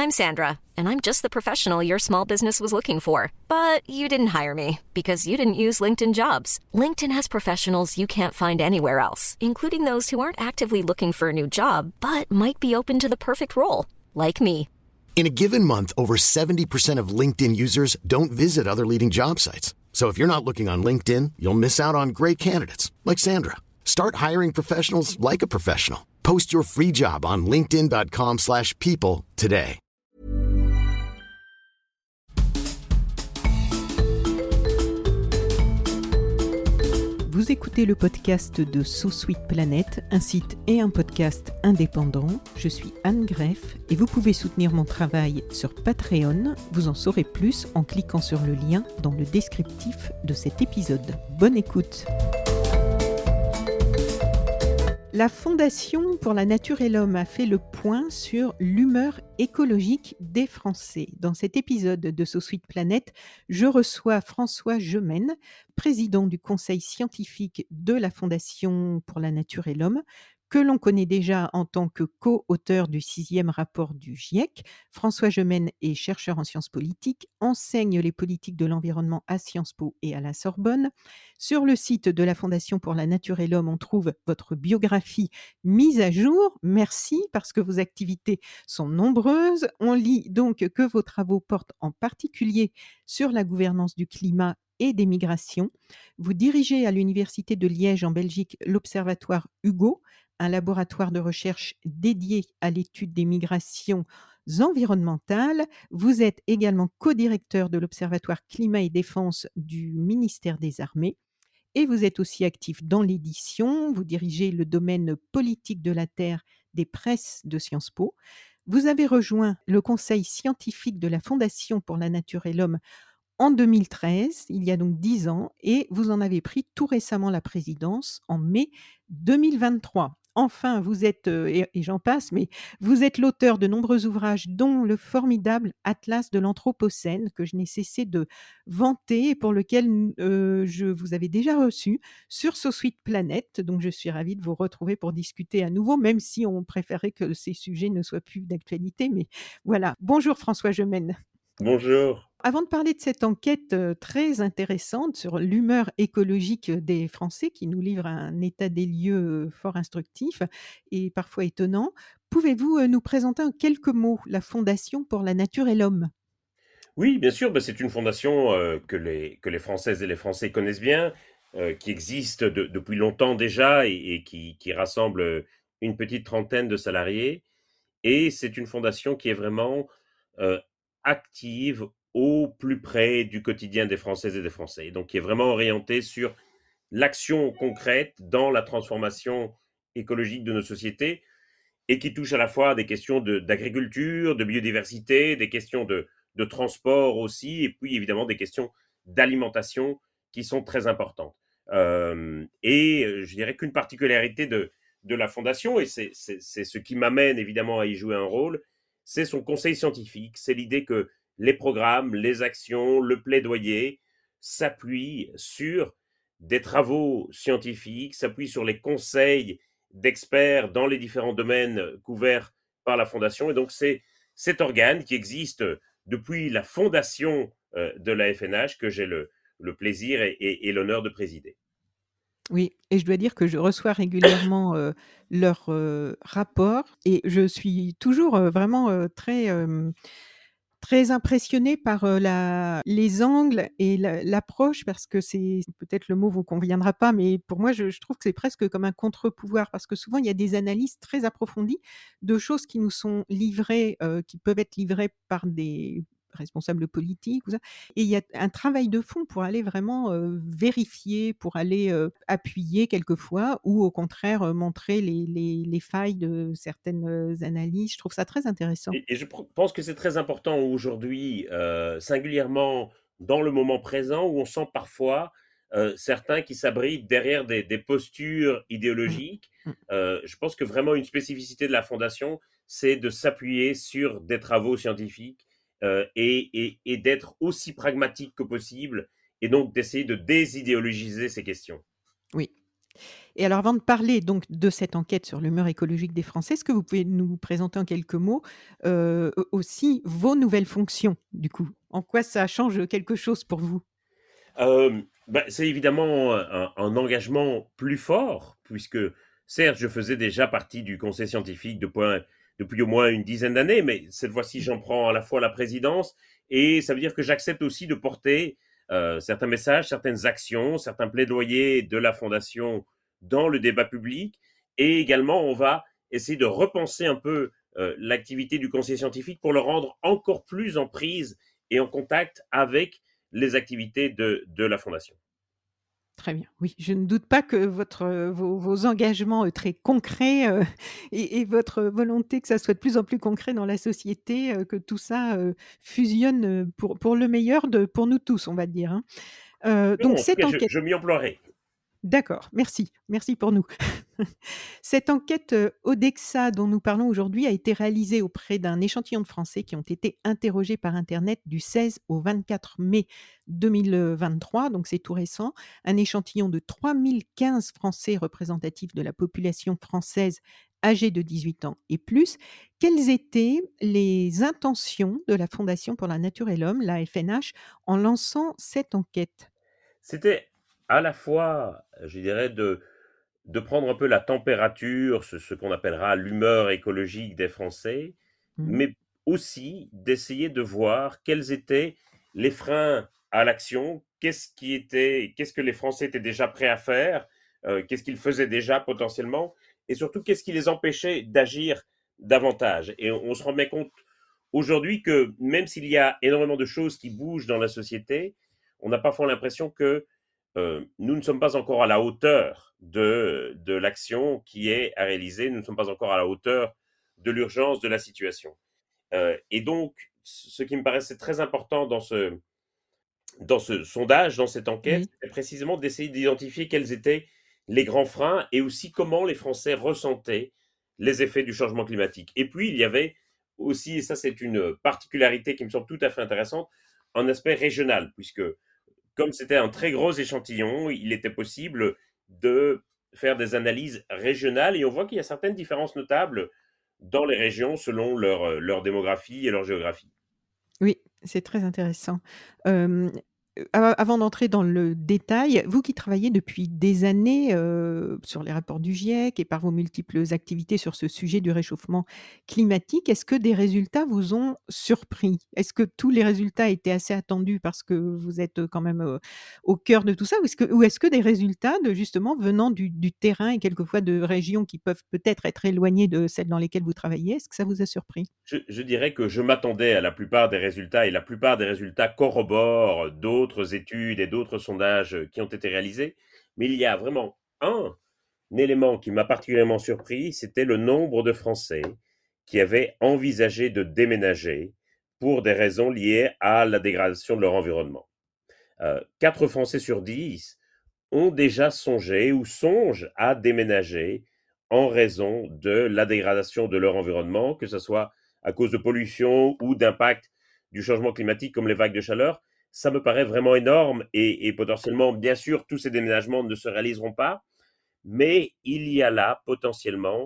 I'm Sandra, and I'm just the professional your small business was looking for. But you didn't hire me because you didn't use LinkedIn Jobs. LinkedIn has professionals you can't find anywhere else, including those who aren't actively looking for a new job, but might be open to the perfect role, like me. In a given month, over 70% of LinkedIn users don't visit other leading job sites. So if you're not looking on LinkedIn, you'll miss out on great candidates like Sandra. Start hiring professionals like a professional. Post your free job on linkedin.com/people today. Vous écoutez le podcast de So Sweet Planet, un site et un podcast indépendant. Je suis Anne Greff et vous pouvez soutenir mon travail sur Patreon. Vous en saurez plus en cliquant sur le lien dans le descriptif de cet épisode. Bonne écoute! La Fondation pour la Nature et l'Homme a fait le point sur l'humeur écologique des Français. Dans cet épisode de So Sweet Planet, je reçois François Gemenne, président du conseil scientifique de la Fondation pour la Nature et l'Homme, que l'on connaît déjà en tant que co-auteur du 6e rapport du GIEC. François Gemenne est chercheur en sciences politiques, enseigne les politiques de l'environnement à Sciences Po et à la Sorbonne. Sur le site de la Fondation pour la Nature et l'Homme, on trouve votre biographie mise à jour. Merci parce que vos activités sont nombreuses. On lit donc que vos travaux portent en particulier sur la gouvernance du climat et des migrations. Vous dirigez à l'Université de Liège en Belgique l'Observatoire Hugo, un laboratoire de recherche dédié à l'étude des migrations environnementales. Vous êtes également co-directeur de l'Observatoire Climat et Défense du ministère des Armées. Et vous êtes aussi actif dans l'édition. Vous dirigez le domaine politique de la Terre des presses de Sciences Po. Vous avez rejoint le conseil scientifique de la Fondation pour la Nature et l'Homme en 2013, il y a donc 10 ans, et vous en avez pris tout récemment la présidence en mai 2023. Enfin, vous êtes, et j'en passe, mais vous êtes l'auteur de nombreux ouvrages, dont le formidable Atlas de l'Anthropocène, que je n'ai cessé de vanter et pour lequel je vous avais déjà reçu sur So Sweet Planet. Donc, je suis ravie de vous retrouver pour discuter à nouveau, même si on préférait que ces sujets ne soient plus d'actualité. Mais voilà. Bonjour François Gemenne. Bonjour. Avant de parler de cette enquête très intéressante sur l'humeur écologique des Français, qui nous livre un état des lieux fort instructif et parfois étonnant, pouvez-vous nous présenter en quelques mots la Fondation pour la Nature et l'Homme ? Oui, bien sûr, c'est une fondation que les Françaises et les Français connaissent bien, qui existe depuis longtemps déjà et qui rassemble une petite trentaine de salariés. Et c'est une fondation qui est vraiment active au plus près du quotidien des Françaises et des Français. Donc, qui est vraiment orientée sur l'action concrète dans la transformation écologique de nos sociétés et qui touche à la fois des questions d'agriculture, de biodiversité, des questions de transport aussi, et puis évidemment des questions d'alimentation qui sont très importantes. Je dirais qu'une particularité de la Fondation, et c'est ce qui m'amène évidemment à y jouer un rôle, c'est son conseil scientifique. C'est l'idée que les programmes, les actions, le plaidoyer s'appuient sur des travaux scientifiques, s'appuient sur les conseils d'experts dans les différents domaines couverts par la Fondation. Et donc, c'est cet organe qui existe depuis la fondation de la FNH que j'ai le plaisir et l'honneur de présider. Oui, et je dois dire que je reçois régulièrement leurs rapports et je suis toujours vraiment très impressionnée par les angles et l'approche, parce que c'est peut-être le mot vous conviendra pas, mais pour moi, je trouve que c'est presque comme un contre-pouvoir, parce que souvent, il y a des analyses très approfondies de choses qui nous sont livrées, qui peuvent être livrées par des responsables politiques ou ça, et il y a un travail de fond pour aller vraiment vérifier, pour aller appuyer quelquefois, ou au contraire montrer les failles de certaines analyses. Je trouve ça très intéressant. Et je pense que c'est très important aujourd'hui, singulièrement dans le moment présent, où on sent parfois certains qui s'abritent derrière des postures Mmh. idéologiques. Mmh. Je pense que vraiment une spécificité de la Fondation, c'est de s'appuyer sur des travaux scientifiques et d'être aussi pragmatique que possible, et donc d'essayer de désidéologiser ces questions. Oui. Et alors avant de parler donc de cette enquête sur l'humeur écologique des Français, est-ce que vous pouvez nous présenter en quelques mots, aussi vos nouvelles fonctions du coup? En quoi ça change quelque chose pour vous? C'est évidemment un engagement plus fort puisque certes, je faisais déjà partie du conseil scientifique depuis au moins une dizaine d'années, mais cette fois-ci, Mmh. j'en prends à la fois la présidence et ça veut dire que j'accepte aussi de porter, certains messages, certaines actions, certains plaidoyers de la fondation dans le débat public et également on va essayer de repenser un peu, l'activité du conseil scientifique pour le rendre encore plus en prise et en contact avec les activités de la fondation. Très bien. Oui, je ne doute pas que vos engagements, très concrets, et votre volonté que ça soit de plus en plus concret dans la société, que tout ça, fusionne, pour le meilleur pour nous tous, on va dire, hein. Donc Non, en tout cette cas, je enquête je m'y emploierai. d'accord, merci, merci pour nous. Cette enquête, Odexa dont nous parlons aujourd'hui a été réalisée auprès d'un échantillon de Français qui ont été interrogés par internet du 16 au 24 mai 2023, donc c'est tout récent. Un échantillon de 3015 Français représentatifs de la population française âgée de 18 ans et plus. Quelles étaient les intentions de la Fondation pour la nature et l'homme, la FNH, en lançant cette enquête? C'était à la fois, je dirais, de prendre un peu la température, ce qu'on appellera l'humeur écologique des Français, Mmh. mais aussi d'essayer de voir quels étaient les freins à l'action, qu'est-ce que les Français étaient déjà prêts à faire, qu'est-ce qu'ils faisaient déjà potentiellement, et surtout qu'est-ce qui les empêchait d'agir davantage. Et on se rend bien compte aujourd'hui que même s'il y a énormément de choses qui bougent dans la société, on a parfois l'impression que nous ne sommes pas encore à la hauteur de l'action qui est à réaliser, nous ne sommes pas encore à la hauteur de l'urgence de la situation. Et donc, ce qui me paraissait très important dans ce sondage, dans cette enquête, Oui. c'est précisément d'essayer d'identifier quels étaient les grands freins et aussi comment les Français ressentaient les effets du changement climatique. Et puis, il y avait aussi, et ça c'est une particularité qui me semble tout à fait intéressante, un aspect régional, puisque comme c'était un très gros échantillon, il était possible de faire des analyses régionales et on voit qu'il y a certaines différences notables dans les régions selon leur démographie et leur géographie. Oui, c'est très intéressant. Hem, avant d'entrer dans le détail, vous qui travaillez depuis des années, sur les rapports du GIEC et par vos multiples activités sur ce sujet du réchauffement climatique, est-ce que des résultats vous ont surpris? Est-ce que tous les résultats étaient assez attendus parce que vous êtes, quand même, au cœur de tout ça? Ou est-ce que des résultats de justement venant du terrain et quelquefois de régions qui peuvent peut-être être éloignées de celles dans lesquelles vous travaillez, est-ce que ça vous a surpris? Je dirais que je m'attendais à la plupart des résultats et la plupart des résultats corroborent d'autres études et d'autres sondages qui ont été réalisés. Mais il y a vraiment un élément qui m'a particulièrement surpris, c'était le nombre de Français qui avaient envisagé de déménager pour des raisons liées à la dégradation de leur environnement. 4 Français sur 10 ont déjà songé ou songent à déménager en raison de la dégradation de leur environnement, que ce soit à cause de pollution ou d'impact du changement climatique comme les vagues de chaleur. Ça me paraît vraiment énorme et potentiellement, bien sûr, tous ces déménagements ne se réaliseront pas, mais il y a là potentiellement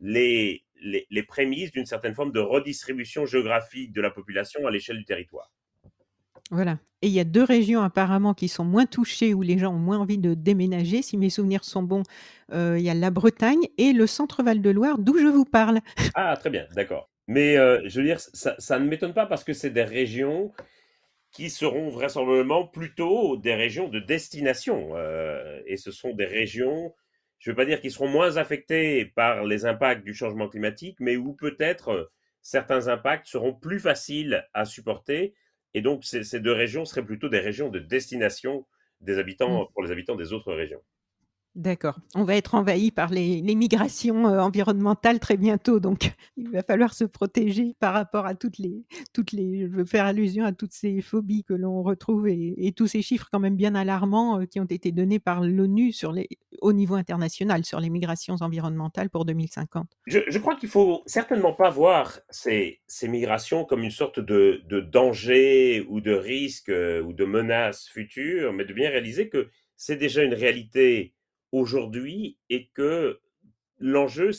les prémices d'une certaine forme de redistribution géographique de la population à l'échelle du territoire. Voilà, et il y a 2 régions apparemment qui sont moins touchées, où les gens ont moins envie de déménager. Si mes souvenirs sont bons, il y a la Bretagne et le centre Val de Loire, d'où je vous parle. Ah, très bien, d'accord. Mais je veux dire, ça ne m'étonne pas parce que c'est des régions qui seront vraisemblablement plutôt des régions de destination. Et ce sont des régions, je ne veux pas dire qu'ils seront moins affectés par les impacts du changement climatique, mais où peut-être certains impacts seront plus faciles à supporter. Et donc, ces 2 régions seraient plutôt des régions de destination des Mmh. habitants, pour les habitants des autres régions. D'accord. On va être envahis par les migrations, environnementales très bientôt, donc il va falloir se protéger par rapport à toutes les je veux faire allusion à toutes ces phobies que l'on retrouve et tous ces chiffres quand même bien alarmants, qui ont été donnés par l'ONU au niveau international sur les migrations environnementales pour 2050. Je crois qu'il faut certainement pas voir ces migrations comme une sorte de danger ou de risque ou de menace future, mais de bien réaliser que c'est déjà une réalité aujourd'hui et que l'enjeu,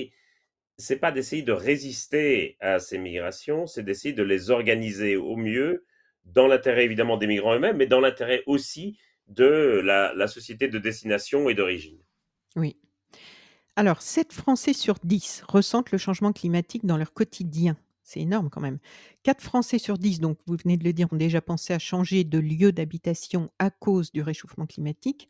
c'est pas d'essayer de résister à ces migrations, c'est d'essayer de les organiser au mieux, dans l'intérêt évidemment des migrants eux-mêmes, mais dans l'intérêt aussi de la société de destination et d'origine. Oui. Alors, 7 Français sur 10 ressentent le changement climatique dans leur quotidien. C'est énorme quand même. 4 Français sur 10, donc vous venez de le dire, ont déjà pensé à changer de lieu d'habitation à cause du réchauffement climatique.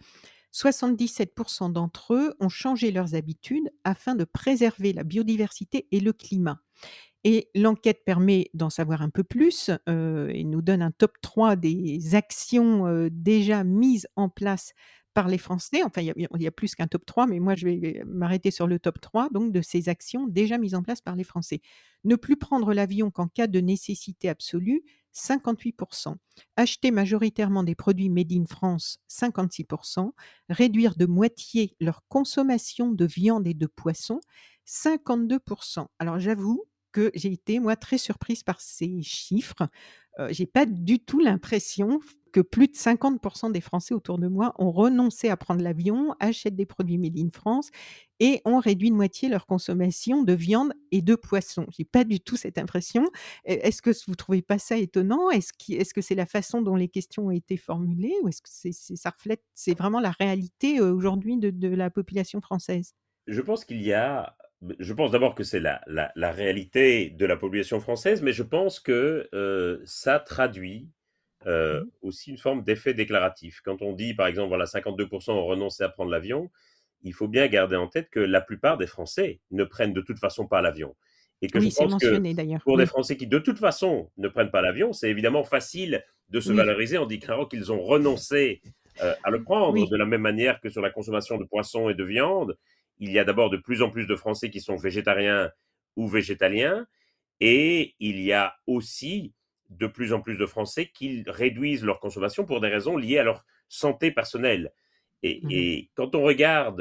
77 d'entre eux ont changé leurs habitudes afin de préserver la biodiversité et le climat. Et l'enquête permet d'en savoir un peu plus, et nous donne un top 3 des actions, déjà mises en place par les Français. Enfin, il y a plus qu'un top 3, mais moi je vais m'arrêter sur le top 3 donc de ces actions déjà mises en place par les Français. Ne plus prendre l'avion qu'en cas de nécessité absolue, 58. Acheter majoritairement des produits made in France, 56. Réduire de moitié leur consommation de viande et de poisson, 52. Alors j'avoue que j'ai été, moi, très surprise par ces chiffres. J'ai pas du tout l'impression que plus de 50 des Français autour de moi ont renoncé à prendre l'avion, achètent des produits made in France et ont réduit de moitié leur consommation de viande et de poisson. J'ai pas du tout cette impression. Est-ce que vous trouvez pas ça étonnant? Est-ce que c'est la façon dont les questions ont été formulées ou est-ce que ça reflète c'est vraiment la réalité, aujourd'hui de la population française? Je pense qu'il y a je pense d'abord que c'est la réalité de la population française, mais je pense que, ça traduit, Mmh. aussi une forme d'effet déclaratif. Quand on dit, par exemple, voilà, 52 ont renoncé à prendre l'avion, il faut bien garder en tête que la plupart des Français ne prennent de toute façon pas l'avion et que je Oui, c'est pense que mentionné d'ailleurs. pour des Oui, Français qui, de toute façon, ne prennent pas l'avion, c'est évidemment facile de se oui, valoriser en déclarant qu'ils ont renoncé, à le prendre. De oui. la même manière que sur la consommation de poissons et de viande, il y a d'abord de plus en plus de Français qui sont végétariens ou végétaliens et il y a aussi de plus en plus de Français qui réduisent leur consommation pour des raisons liées à leur santé personnelle. Mmh. Et quand on regarde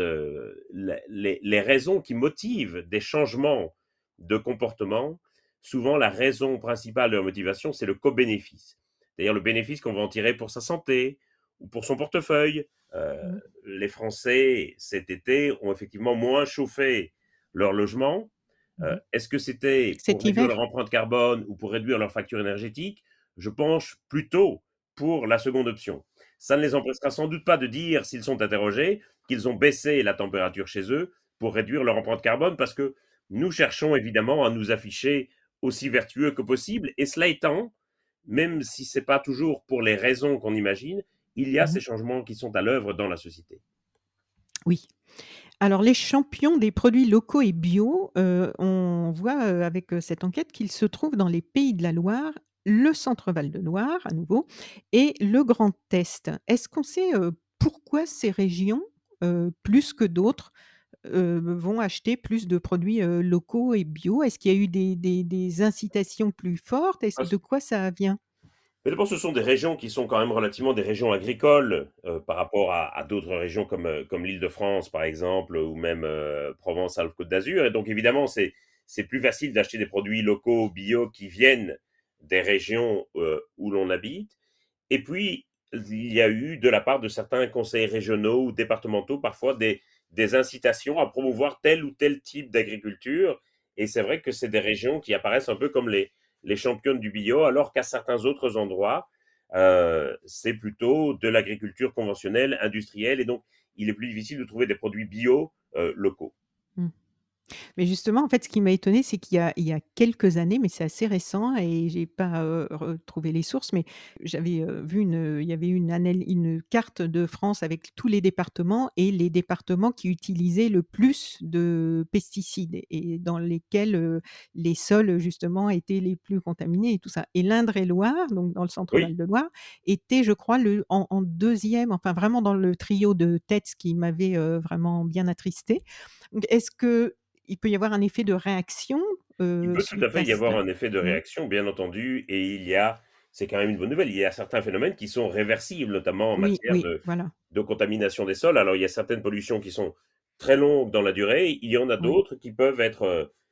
les raisons qui motivent des changements de comportement, souvent la raison principale de leur motivation, c'est le co-bénéfice. C'est-à-dire le bénéfice qu'on va en tirer pour sa santé ou pour son portefeuille. Mmh. Les Français, cet été, ont effectivement moins chauffé leur logement. Mmh. Est-ce que c'était pour Cet réduire leur hiver? empreinte carbone ou pour réduire leur facture énergétique? Je penche plutôt pour la seconde option. Ça ne les empêchera sans doute pas de dire, s'ils sont interrogés, qu'ils ont baissé la température chez eux pour réduire leur empreinte carbone, parce que nous cherchons évidemment à nous afficher aussi vertueux que possible. Et cela étant, même si ce n'est pas toujours pour les raisons qu'on imagine, il y a Mmh. ces changements qui sont à l'œuvre dans la société. Oui. Alors les champions des produits locaux et bio, on voit, avec, cette enquête qu'ils se trouvent dans les Pays de la Loire, le Centre Val de Loire à nouveau et le Grand Est. Est-ce qu'on sait, pourquoi ces régions, plus que d'autres, vont acheter plus de produits, locaux et bio? Est-ce qu'il y a eu des incitations plus fortes? De quoi ça vient? Mais d'abord, ce sont des régions qui sont quand même relativement des régions agricoles, par rapport à d'autres régions comme l'Île-de-France, par exemple, ou même, Provence-Alpes-Côte d'Azur. Et donc évidemment, c'est plus facile d'acheter des produits locaux, bio, qui viennent des régions, où l'on habite. Et puis, il y a eu, de la part de certains conseils régionaux ou départementaux, parfois des incitations à promouvoir tel ou tel type d'agriculture. Et c'est vrai que c'est des régions qui apparaissent un peu comme les championnes du bio, alors qu'à certains autres endroits, c'est plutôt de l'agriculture conventionnelle, industrielle. Et donc, il est plus difficile de trouver des produits bio locaux. Mmh. Mais justement, en fait, ce qui m'a étonnée, c'est qu'il y a quelques années, mais c'est assez récent et j'ai pas, retrouvé les sources, mais j'avais, vu il y avait une carte de France avec tous les départements et les départements qui utilisaient le plus de pesticides et dans lesquels, les sols, justement, étaient les plus contaminés et tout ça. Et l'Indre-et-Loire, donc dans le centre Oui, Val de Loire, était, je crois, en 2e, enfin vraiment dans le trio de tête, ce qui m'avait, vraiment bien attristée. Donc est-ce que il peut y avoir un effet de réaction, il peut tout à suite fait à y avoir cela? un effet de Mmh. réaction, bien entendu, et c'est quand même une bonne nouvelle, il y a certains phénomènes qui sont réversibles, notamment en Oui, matière oui, voilà. de contamination des sols. Alors, il y a certaines pollutions qui sont très longues dans la durée, il y en a Oui, d'autres qui peuvent être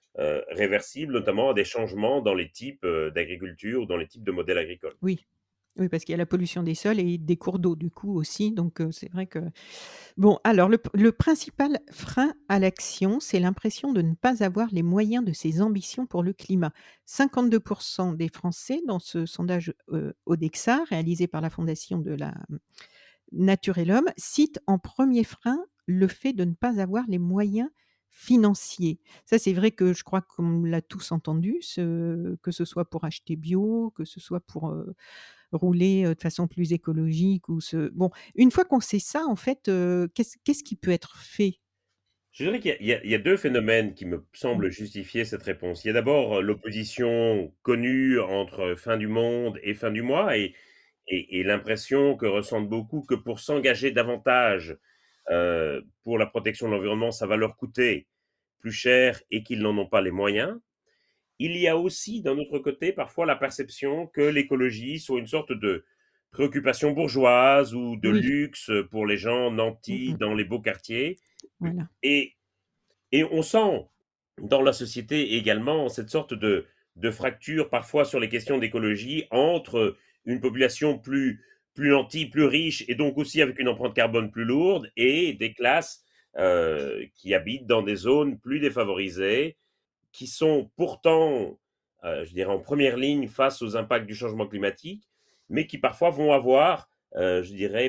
réversibles, notamment à des changements dans les types d'agriculture ou dans les types de modèles agricoles. oui. Oui, parce qu'il y a la pollution des sols et des cours d'eau du coup aussi, donc c'est vrai que bon, alors le principal frein à l'action, c'est l'impression de ne pas avoir les moyens de ses ambitions pour le climat. 52 des Français dans ce sondage, Odexa réalisé par la Fondation de la Nature et l'Homme citent en premier frein le fait de ne pas avoir les moyens financiers. Ça, c'est vrai que je crois qu'on l'a tous entendu, que ce soit pour acheter bio, que ce soit pour, rouler, de façon plus écologique ou bon, une fois qu'on sait ça, en fait, qu'est-ce qui peut être fait? Je dirais qu'il y a 2 phénomènes qui me Mmh. semblent justifier cette réponse. Il y a d'abord, l'opposition connue entre fin du monde et fin du mois et l'impression que ressentent beaucoup que pour s'engager davantage, pour la protection de l'environnement, ça va leur coûter plus cher et qu'ils n'en ont pas les moyens. Il y a aussi, d'un autre côté, parfois la perception que l'écologie soit une sorte de préoccupation bourgeoise ou de Oui. luxe pour les gens Mmh nantis mh. dans les beaux quartiers. Voilà. Et et on sent dans la société également cette sorte de fracture parfois sur les questions d'écologie entre une population plus nantie, plus riche et donc aussi avec une empreinte carbone plus lourde et des classes, qui habitent dans des zones plus défavorisées, qui sont pourtant, je dirais en première ligne face aux impacts du changement climatique, mais qui parfois vont avoir, je dirais,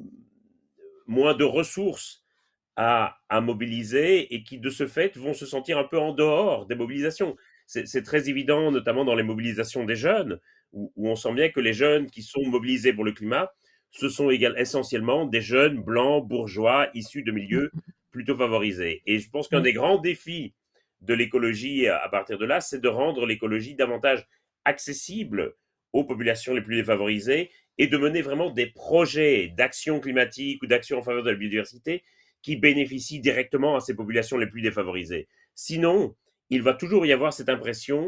moins de ressources à mobiliser et qui, de ce fait, vont se sentir un peu en dehors des mobilisations. C'est très évident, notamment dans les mobilisations des jeunes, où on sent bien que les jeunes qui sont mobilisés pour le climat, ce sont essentiellement des jeunes blancs, bourgeois, issus de Mmh milieux mh. plutôt favorisés. Et je pense qu'un Oui. des grands défis de l'écologie à partir de là, c'est de rendre l'écologie davantage accessible aux populations les plus défavorisées et de mener vraiment des projets d'action climatique ou d'action en faveur de la biodiversité qui bénéficient directement à ces populations les plus défavorisées. Sinon, il va toujours y avoir cette impression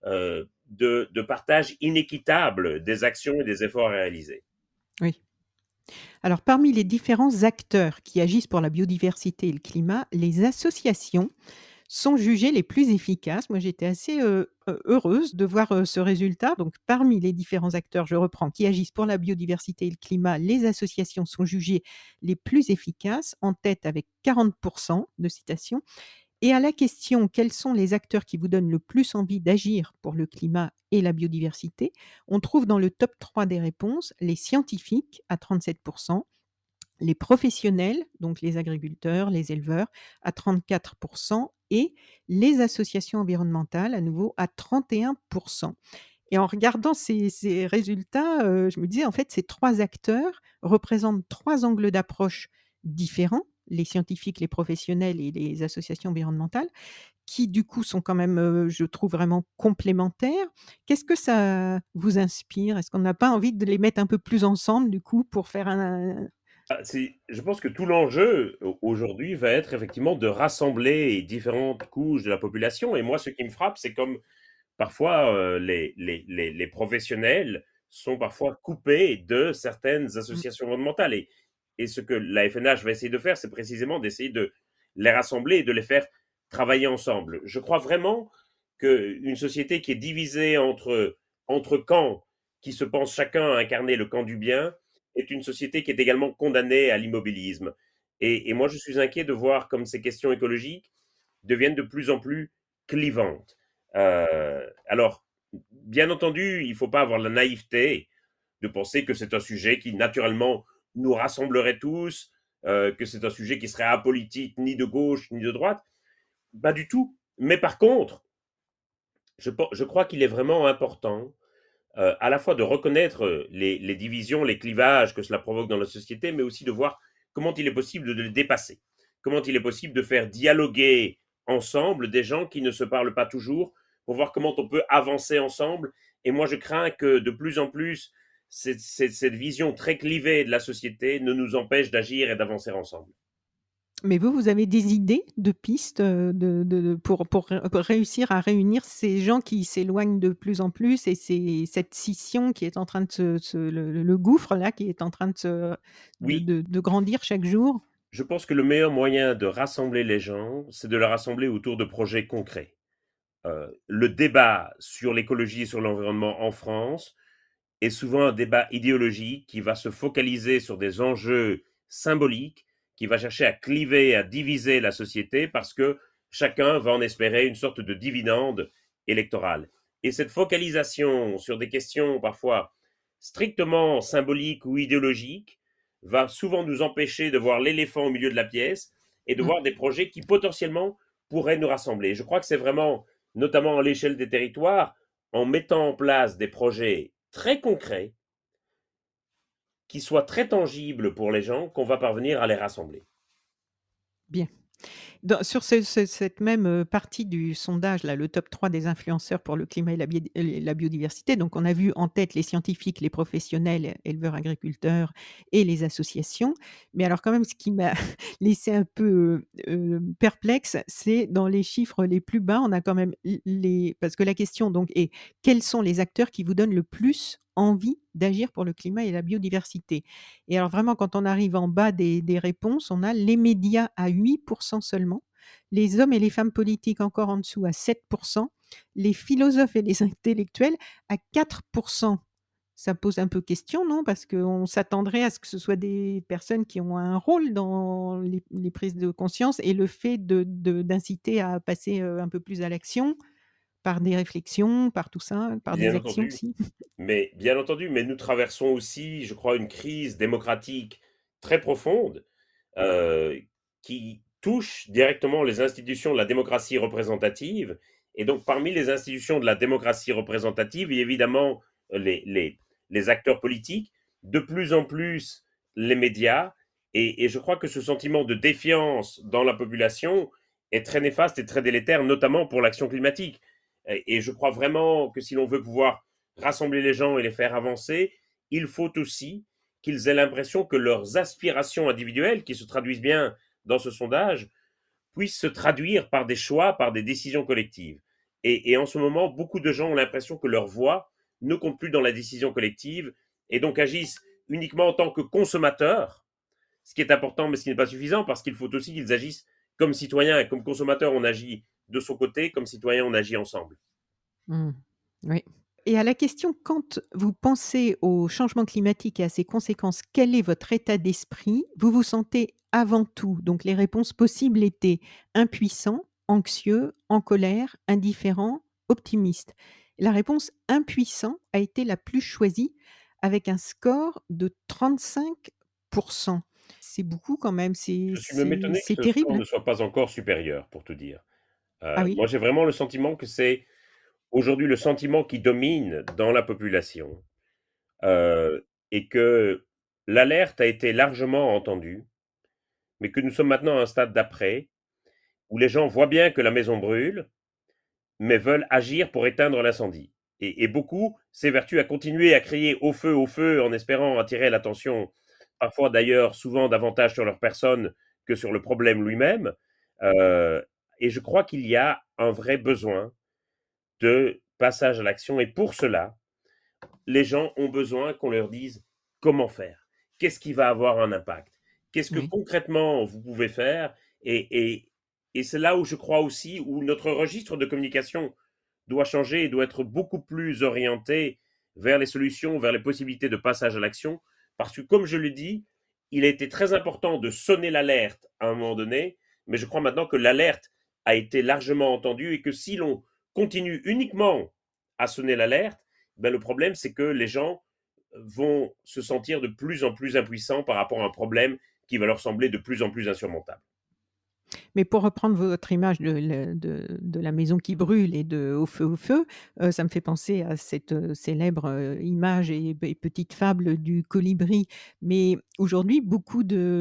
de partage inéquitable des actions et des efforts à réaliser. Oui. Alors parmi les différents acteurs qui agissent pour la biodiversité et le climat, les associations sont jugées les plus efficaces. Moi, j'étais assez, heureuse de voir, ce résultat. Donc parmi les différents acteurs, je reprends, qui agissent pour la biodiversité et le climat, les associations sont jugées les plus efficaces, en tête avec 40 de citations. Et à la question: «Quels sont les acteurs qui vous donnent le plus envie d'agir pour le climat et la biodiversité?» on trouve dans le top 3 des réponses les scientifiques à 37, les professionnels, donc les agriculteurs, les éleveurs à 34 et les associations environnementales à nouveau à 31. Et en regardant ces résultats, je me disais en fait ces 3 acteurs représentent 3 angles d'approche différents, les scientifiques, les professionnels et les associations environnementales, qui du coup sont quand même, je trouve vraiment complémentaires. Qu'est-ce que ça vous inspire? Est-ce qu'on n'a pas envie de les mettre un peu plus ensemble du coup pour faire un Je pense que tout l'enjeu aujourd'hui va être effectivement de rassembler différentes couches de la population. Et moi, ce qui me frappe, c'est comme parfois les professionnels sont parfois coupés de certaines mmh, associations environnementales. Et ce que la FNH va essayer de faire, c'est précisément d'essayer de les rassembler et de les faire travailler ensemble. Je crois vraiment qu'une société qui est divisée entre camps, qui se pensent chacun à incarner le camp du bien, est une société qui est également condamnée à l'immobilisme. Et moi, je suis inquiet de voir comme ces questions écologiques deviennent de plus en plus clivantes. Alors, bien entendu, il ne faut pas avoir la naïveté de penser que c'est un sujet qui, naturellement, nous rassemblerait tous, que c'est un sujet qui serait apolitique, ni de gauche, ni de droite. Pas du tout. Mais par contre, je crois qu'il est vraiment important à la fois de reconnaître les divisions, les clivages que cela provoque dans la société, mais aussi de voir comment il est possible de les dépasser. Comment il est possible de faire dialoguer ensemble des gens qui ne se parlent pas toujours pour voir comment on peut avancer ensemble. Et moi, je crains que de plus en plus, cette vision très clivée de la société ne nous empêche d'agir et d'avancer ensemble. mais vous, vous avez des idées de pistes, pour réussir à réunir ces gens qui s'éloignent de plus en plus et cette scission qui est en train de le gouffre là qui est en train de se Oui, de grandir chaque jour? je pense que le meilleur moyen de rassembler les gens, c'est de les rassembler autour de projets concrets. Le débat sur l'écologie et sur l'environnement en France est souvent un débat idéologique qui va se focaliser sur des enjeux symboliques, qui va chercher à cliver, à diviser la société parce que chacun va en espérer une sorte de dividende électoral. Et cette focalisation sur des questions parfois strictement symboliques ou idéologiques va souvent nous empêcher de voir l'éléphant au milieu de la pièce et de Mmh. voir des projets qui potentiellement pourraient nous rassembler. Je crois que c'est vraiment, notamment à l'échelle des territoires, en mettant en place des projets très concrets, qui soient très tangibles pour les gens, qu'on va parvenir à les rassembler. Bien. Sur cette même, partie du sondage là, le top 3 des influenceurs pour le climat et la biodiversité, donc on a vu en tête les scientifiques, les professionnels, éleveurs, agriculteurs et les associations. Mais alors quand même ce qui m'a laissé un peu, perplexe, c'est dans les chiffres les plus bas, on a quand même les parce que la question donc est: quels sont les acteurs qui vous donnent le plus envie d'agir pour le climat et la biodiversité? Et alors vraiment quand on arrive en bas des réponses, on a les médias à 8% seulement, les hommes et les femmes politiques encore en dessous à 7%, les philosophes et les intellectuels à 4%. Ça pose un peu question, non? Parce qu'on s'attendrait à ce que ce soit des personnes qui ont un rôle dans les prises de conscience et le fait d'inciter à passer, un peu plus à l'action par des réflexions, par tout ça, par Bien des actions entendu, aussi. bien entendu, mais nous traversons aussi, je crois, une crise démocratique très profonde, heu, qui touche directement les institutions de la démocratie représentative. Et donc parmi les institutions de la démocratie représentative, il y a évidemment les acteurs politiques, de plus en plus les médias. Et je crois que ce sentiment de défiance dans la population est très néfaste et très délétère, notamment pour l'action climatique. Et je crois vraiment que si l'on veut pouvoir rassembler les gens et les faire avancer, il faut aussi qu'ils aient l'impression que leurs aspirations individuelles, qui se traduisent bien dans ce sondage, puissent se traduire par des choix, par des décisions collectives. Et en ce moment, beaucoup de gens ont l'impression que leur voix ne compte plus dans la décision collective et donc agissent uniquement en tant que consommateurs, ce qui est important mais ce qui n'est pas suffisant parce qu'il faut aussi qu'ils agissent comme citoyens. Et comme consommateurs, on agit de son côté, comme citoyens, on agit ensemble. Mmh. Oui. Et à la question, quand vous pensez au changement climatique et à ses conséquences, quel est votre état d'esprit? Vous vous sentez avant tout, donc les réponses possibles étaient impuissant, anxieux, en colère, indifférent, optimiste. La réponse impuissant a été la plus choisie avec un score de 35%. C'est beaucoup quand même, Je suis même étonné que c'est ce score terrible, ne hein? soit pas encore supérieur, pour tout dire. Ah oui? Moi, j'ai vraiment le sentiment que c'est aujourd'hui le sentiment qui domine dans la population, et que l'alerte a été largement entendue, mais que nous sommes maintenant à un stade d'après, où les gens voient bien que la maison brûle, mais veulent agir pour éteindre l'incendie. Et beaucoup s'évertuent à continuer à crier au feu, en espérant attirer l'attention, parfois d'ailleurs souvent davantage sur leur personne que sur le problème lui-même. Euh, et je crois qu'il y a un vrai besoin de passage à l'action. Et pour cela, les gens ont besoin qu'on leur dise comment faire, qu'est-ce qui va avoir un impact, qu'est-ce que Oui. concrètement vous pouvez faire. Et c'est là où je crois aussi, où notre registre de communication doit changer et doit être beaucoup plus orienté vers les solutions, vers les possibilités de passage à l'action. Parce que, comme je l'ai dit, il a été très important de sonner l'alerte à un moment donné, mais je crois maintenant que l'alerte a été largement entendue et que si l'on continue uniquement à sonner l'alerte, ben le problème, c'est que les gens vont se sentir de plus en plus impuissants par rapport à un problème qui va leur sembler de plus en plus insurmontable. Mais pour reprendre votre image de la maison qui brûle et de au feu, ça me fait penser à cette, célèbre, image et petite fable du colibri. Mais aujourd'hui, beaucoup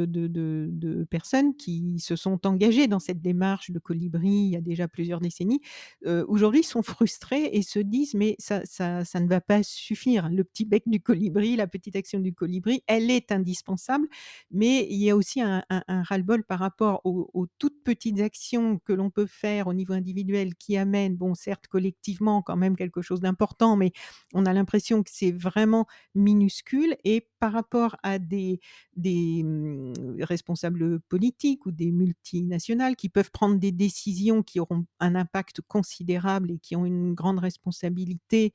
de personnes qui se sont engagées dans cette démarche de colibri il y a déjà plusieurs décennies, aujourd'hui sont frustrées et se disent: «Mais ça ne va pas suffire. Le petit bec du colibri, la petite action du colibri, elle est indispensable, mais il y a aussi un ras-le-bol par rapport aux toutes petites actions que l'on peut faire au niveau individuel qui amènent, bon certes collectivement quand même quelque chose d'important, mais on a l'impression que c'est vraiment minuscule et par rapport à des responsables politiques ou des multinationales qui peuvent prendre des décisions qui auront un impact considérable et qui ont une grande responsabilité,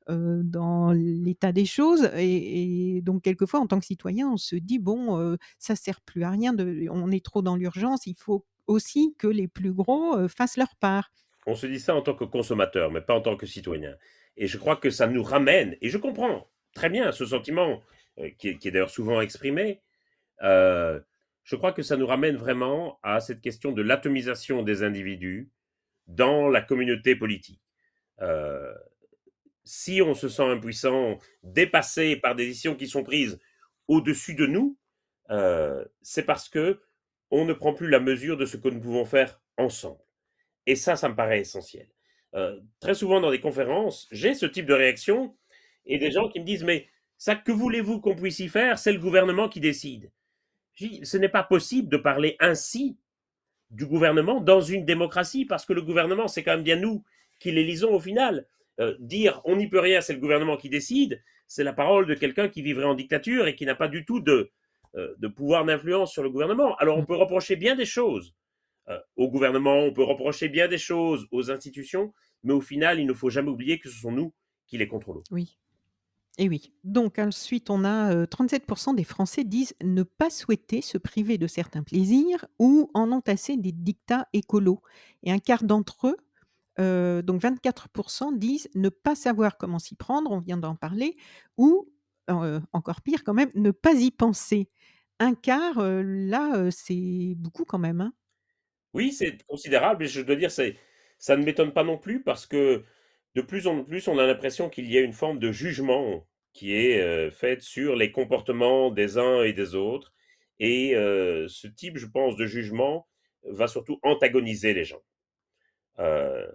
dans l'état des choses et donc quelquefois en tant que citoyen, on se dit: «Bon, ça sert plus à rien on est trop dans l'urgence, il faut aussi que les plus gros, fassent leur part». On se dit ça en tant que consommateur, mais pas en tant que citoyen. Et je crois que ça nous ramène, et je comprends très bien ce sentiment, qui est d'ailleurs souvent exprimé, euh, je crois que ça nous ramène vraiment à cette question de l'atomisation des individus dans la communauté politique. Euh, Si on se sent impuissant, dépassé par des décisions qui sont prises au-dessus de nous, c'est parce que on ne prend plus la mesure de ce que nous pouvons faire ensemble. Et ça me paraît essentiel. Très souvent dans des conférences, j'ai ce type de réaction et des gens qui me disent mais ça, que voulez-vous qu'on puisse y faire? C'est le gouvernement qui décide. Je dis, ce n'est pas possible de parler ainsi du gouvernement dans une démocratie, parce que le gouvernement, c'est quand même bien nous qui l'élisons au final. Dire on n'y peut rien, c'est le gouvernement qui décide, c'est la parole de quelqu'un qui vivrait en dictature et qui n'a pas du tout de pouvoir d'influence sur le gouvernement. Alors on Mmh. peut reprocher bien des choses au gouvernement, on peut reprocher bien des choses aux institutions, mais au final, il ne faut jamais oublier que ce sont nous qui les contrôlons. Oui. Et oui. Donc ensuite, on a, 37 des Français disent ne pas souhaiter se priver de certains plaisirs ou en entasser des dictats écolos et un quart d'entre eux, donc 24 disent ne pas savoir comment s'y prendre, on vient d'en parler, ou, encore pire quand même, ne pas y penser. Un quart, là, c'est beaucoup quand même, hein? Oui, c'est considérable et je dois dire, ça ne m'étonne pas non plus parce que de plus en plus, on a l'impression qu'il y a une forme de jugement qui est faite sur les comportements des uns et des autres. Et ce type, je pense, de jugement va surtout antagoniser les gens. Euh,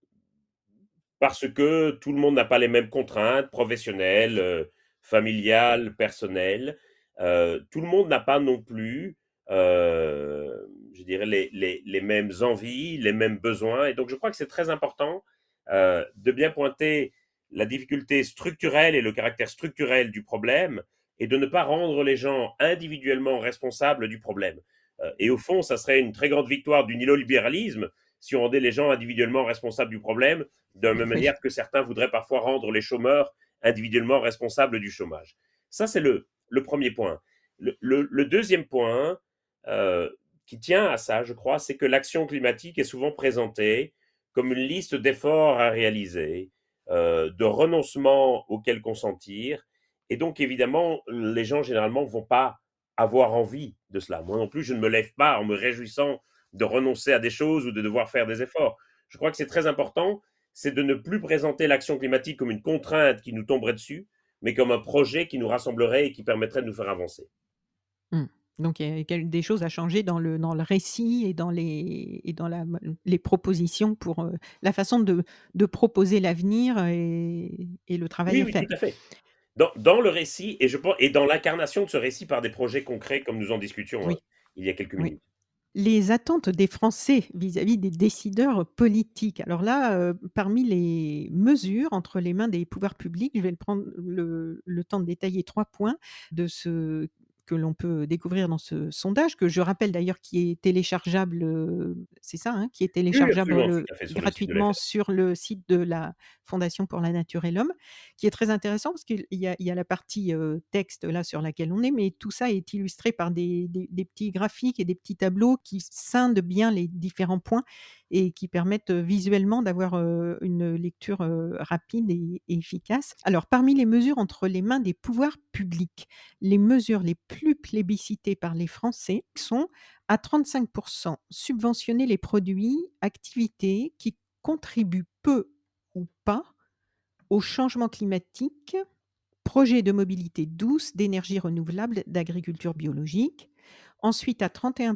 Parce que tout le monde n'a pas les mêmes contraintes professionnelles, familiales, personnelles. Tout le monde n'a pas non plus, je dirais, les mêmes envies, les mêmes besoins. Et donc, je crois que c'est très important de bien pointer la difficulté structurelle et le caractère structurel du problème et de ne pas rendre les gens individuellement responsables du problème. Et au fond, ça serait une très grande victoire du néolibéralisme si on rendait les gens individuellement responsables du problème, de la même Oui. manière que certains voudraient parfois rendre les chômeurs individuellement responsables du chômage. Ça, c'est le premier point. Le deuxième point, euh, qui tient à ça, je crois, c'est que l'action climatique est souvent présentée comme une liste d'efforts à réaliser, de renoncements auxquels consentir. Et donc, évidemment, les gens, généralement, ne vont pas avoir envie de cela. Moi non plus, je ne me lève pas en me réjouissant de renoncer à des choses ou de devoir faire des efforts. Je crois que c'est très important, c'est de ne plus présenter l'action climatique comme une contrainte qui nous tomberait dessus, mais comme un projet qui nous rassemblerait et qui permettrait de nous faire avancer. Mmh. Donc il y a des choses à changer dans le récit et dans les propositions pour, la façon de proposer l'avenir et le travail Oui, est oui, tout fait. à fait. Dans le récit, et je pense, et dans l'incarnation de ce récit par des projets concrets, comme nous en discutions Oui, il y a quelques oui. minutes. Les attentes des Français vis-à-vis des décideurs politiques. Alors là, parmi les mesures entre les mains des pouvoirs publics, je vais prendre le temps de détailler 3 points de ce que l'on peut découvrir dans ce sondage, que je rappelle d'ailleurs qui est téléchargeable, c'est ça, hein? Qui est Oui, téléchargeable, absolument, tout à fait, sur le site de gratuitement l'FR. sur le site de la Fondation pour la nature et l'homme, qui est très intéressant parce qu'il y a la partie, texte là sur laquelle on est, mais tout ça est illustré par des petits graphiques et des petits tableaux qui scindent bien les différents points et qui permettent, visuellement d'avoir, une lecture, rapide et efficace. Alors parmi les mesures entre les mains des pouvoirs publics, les mesures les plus plébiscitées par les Français sont à 35 subventionner les produits, activités qui contribuent peu ou pas au changement climatique, projets de mobilité douce, d'énergie renouvelable, d'agriculture biologique. Ensuite, à 31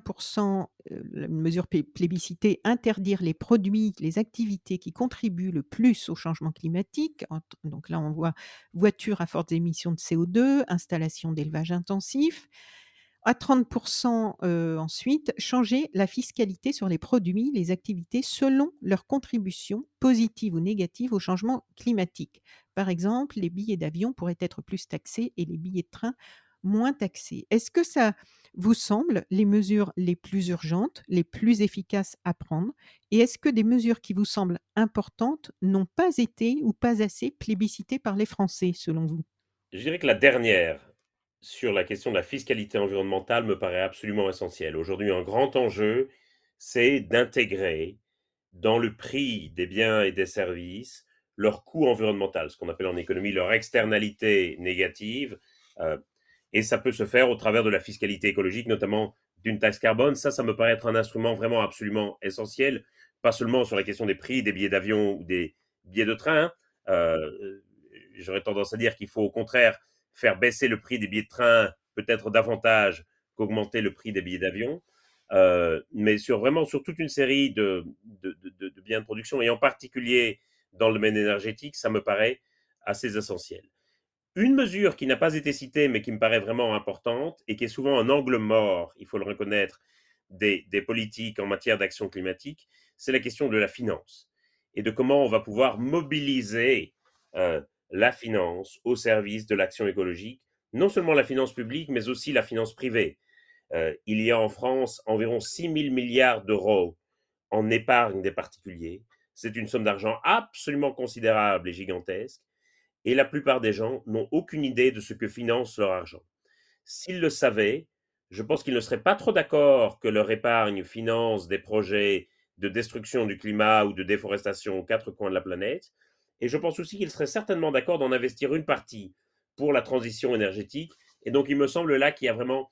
une mesure plébiscitée, interdire les produits, les activités qui contribuent le plus au changement climatique. Donc là, on voit voitures à fortes émissions de CO2, installation d'élevage intensif. À 30 ensuite, changer la fiscalité sur les produits, les activités selon leur contribution, positive ou négative, au changement climatique. Par exemple, les billets d'avion pourraient être plus taxés et les billets de train moins taxés. Est-ce que ça vous semble les mesures les plus urgentes, les plus efficaces à prendre? Et est-ce que des mesures qui vous semblent importantes n'ont pas été ou pas assez plébiscitées par les Français, selon vous? Je dirais que la dernière, sur la question de la fiscalité environnementale, me paraît absolument essentielle. Aujourd'hui, un grand enjeu, c'est d'intégrer dans le prix des biens et des services leur coût environnemental, ce qu'on appelle en économie leur externalité négative. Et ça peut se faire au travers de la fiscalité écologique, notamment d'une taxe carbone. Ça me paraît être un instrument vraiment absolument essentiel, pas seulement sur la question des prix des billets d'avion ou des billets de train. J'aurais tendance à dire qu'il faut au contraire faire baisser le prix des billets de train peut-être davantage qu'augmenter le prix des billets d'avion. Mais vraiment sur toute une série de biens de production, et en particulier dans le domaine énergétique, ça me paraît assez essentiel. Une mesure qui n'a pas été citée, mais qui me paraît vraiment importante, et qui est souvent un angle mort, il faut le reconnaître, des politiques en matière d'action climatique, c'est la question de la finance, et de comment on va pouvoir mobiliser la finance au service de l'action écologique, non seulement la finance publique, mais aussi la finance privée. Il y a en France environ 6 000 milliards d'euros en épargne des particuliers. C'est une somme d'argent absolument considérable et gigantesque. Et la plupart des gens n'ont aucune idée de ce que finance leur argent. S'ils le savaient, je pense qu'ils ne seraient pas trop d'accord que leur épargne finance des projets de destruction du climat ou de déforestation aux quatre coins de la planète. Et je pense aussi qu'ils seraient certainement d'accord d'en investir une partie pour la transition énergétique. Et donc, il me semble là qu'il y a vraiment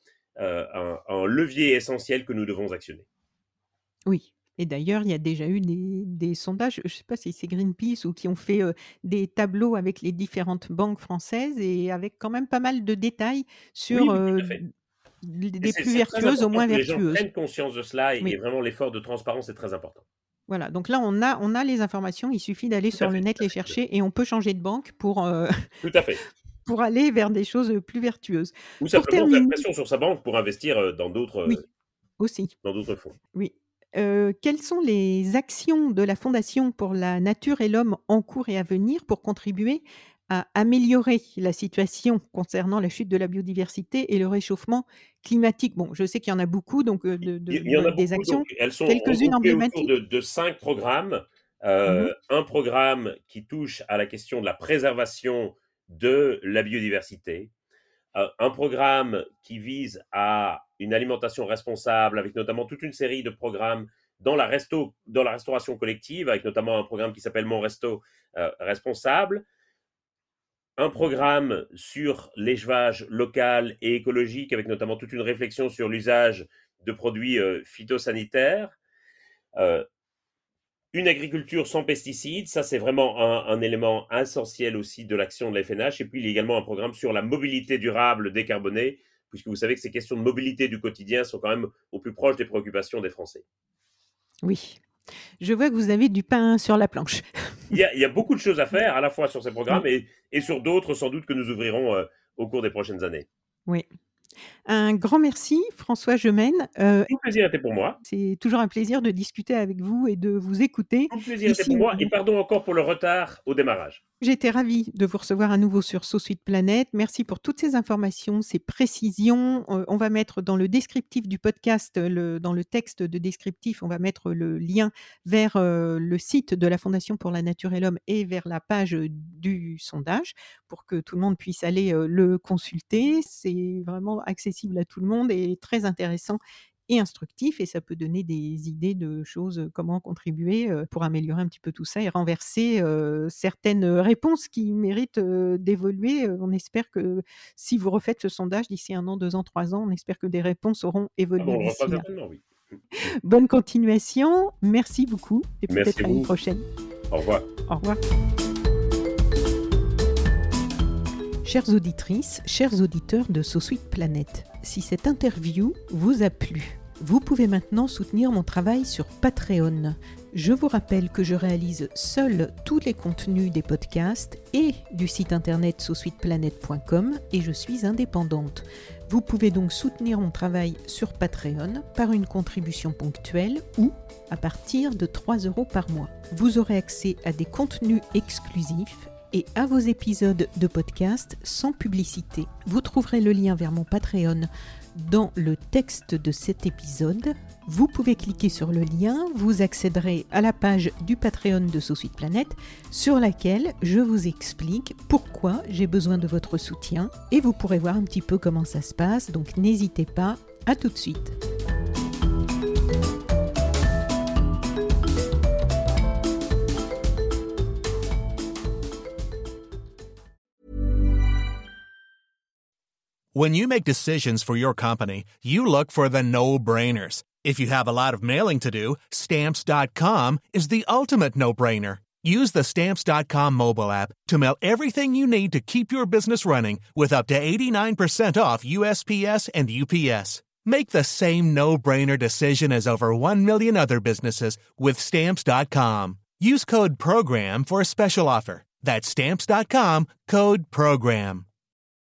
un levier essentiel que nous devons actionner. Oui. Et d'ailleurs, il y a déjà eu des sondages, je ne sais pas si c'est Greenpeace ou qui ont fait des tableaux avec les différentes banques françaises et avec quand même pas mal de détails sur Oui, tout à fait. des plus C'est très vertueuses aux important moins que les gens vertueuses. prennent conscience de cela, et Oui. vraiment l'effort de transparence est très important. Voilà, donc là, on a les informations, il suffit d'aller Tout à sur le fait, net tout à les fait. chercher et on peut changer de banque pour Tout à fait. pour aller vers des choses plus vertueuses. Ou Pour simplement faire terminer, pression sur sa banque pour investir dans oui, aussi. d'autres fonds. Oui. Quelles sont les actions de la Fondation pour la nature et l'homme en cours et à venir pour contribuer à améliorer la situation concernant la chute de la biodiversité et le réchauffement climatique? Bon, je sais qu'il y en a beaucoup, donc Il y en a des beaucoup, donc actions, elles sont quelques-unes regroupées autour emblématiques? de 5 programmes. Mmh. Un programme qui touche à la question de la préservation de la biodiversité. Un programme qui vise à une alimentation responsable, avec notamment toute une série de programmes dans la restauration collective, avec notamment un programme qui s'appelle Mon Resto Responsable. Un programme sur l'élevage local et écologique, avec notamment toute une réflexion sur l'usage de produits phytosanitaires. Une agriculture sans pesticides, ça c'est vraiment un élément essentiel aussi de l'action de la FNH. Et puis il y a également un programme sur la mobilité durable décarbonée, puisque vous savez que ces questions de mobilité du quotidien sont quand même au plus proche des préoccupations des Français. Oui. Je vois que vous avez du pain sur la planche. Il y a beaucoup de choses à faire, à la fois sur ces programmes Oui. et sur d'autres sans doute que nous ouvrirons au cours des prochaines années. Oui. Un grand merci François Gemenne, Tout le plaisir était pour moi. c'est toujours un plaisir de discuter avec vous et de vous écouter. Tout le plaisir était Ici pour moi. Et ou pardon encore pour le retard au démarrage. J'étais ravie de vous recevoir à nouveau sur SoSuite Planète. Merci pour toutes ces informations, ces précisions. On va mettre dans le descriptif du podcast, dans le texte de descriptif, on va mettre le lien vers le site de la Fondation pour la nature et l'homme et vers la page du sondage pour que tout le monde puisse aller le consulter. C'est vraiment accessible à tout le monde et très intéressant et instructif, et ça peut donner des idées de choses, comment contribuer pour améliorer un petit peu tout ça et renverser certaines réponses qui méritent d'évoluer. On espère que si vous refaites ce sondage d'ici 1 an, 2 ans, 3 ans, on espère que des réponses auront Ah évolué bon, on le refera d'ici là. certainement, oui. Bonne continuation, merci beaucoup et Merci peut-être à à une vous. prochaine. Au revoir. Au revoir. Chères auditrices, chers auditeurs de SoSuite Planète, si cette interview vous a plu, vous pouvez maintenant soutenir mon travail sur Patreon. Je vous rappelle que je réalise seul tous les contenus des podcasts et du site internet sosuiteplanète.com et je suis indépendante. Vous pouvez donc soutenir mon travail sur Patreon par une contribution ponctuelle ou à partir de 3 € par mois. Vous aurez accès à des contenus exclusifs et à vos épisodes de podcast sans publicité. Vous trouverez le lien vers mon Patreon dans le texte de cet épisode. Vous pouvez cliquer sur le lien, vous accéderez à la page du Patreon de So Sweet Planet sur laquelle je vous explique pourquoi j'ai besoin de votre soutien et vous pourrez voir un petit peu comment ça se passe, donc n'hésitez pas, à tout de suite. When you make decisions for your company, you look for the no-brainers. If you have a lot of mailing to do, Stamps.com is the ultimate no-brainer. Use the Stamps.com mobile app to mail everything you need to keep your business running with up to 89% off USPS and UPS. Make the same no-brainer decision as over 1 million other businesses with Stamps.com. Use code PROGRAM for a special offer. That's Stamps.com, code PROGRAM.